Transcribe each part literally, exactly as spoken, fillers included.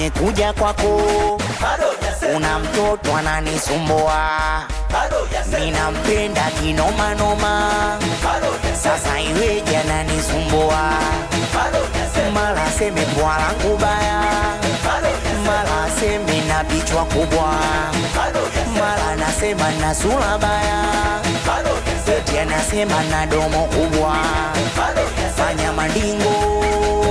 nimekuja kwako, una mtoto ananisumbua, ninampenda kinoma noma, sasa iweje ananisumbua, mara seme bwa langu baya, mara seme na bichwa kubwa, mara nasema na sura baya, eti anasema na domo kubwa, fanya mandingo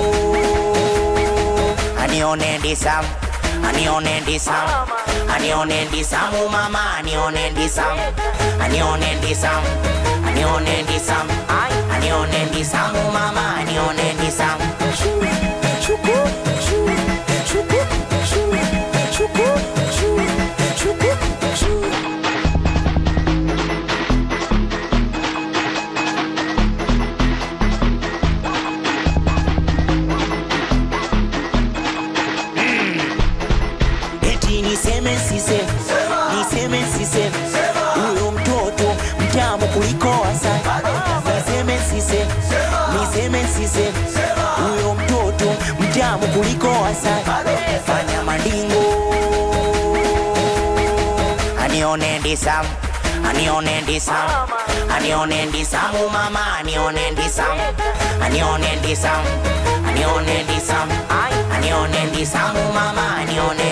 anione ndisam, anione ndisam, anione ndisamu mama, anione ndisam, anione ndisam, anione ndisam, anione ndisamu mama, anione ndisam. Chuku, chuku, chuku, chuku, chuku, chuku, chuku. Niseme sise, niseme sise, huyo mtoto mtamu kuliko asali. Niseme sise, niseme sise, huyo mtoto mtamu kuliko asali. Fanya mandingo anione ndisam, anione ndisam, anione ndisamu mama, anione ndisam, anione ndisam, anione ndisam, anione ndisamu mama, anione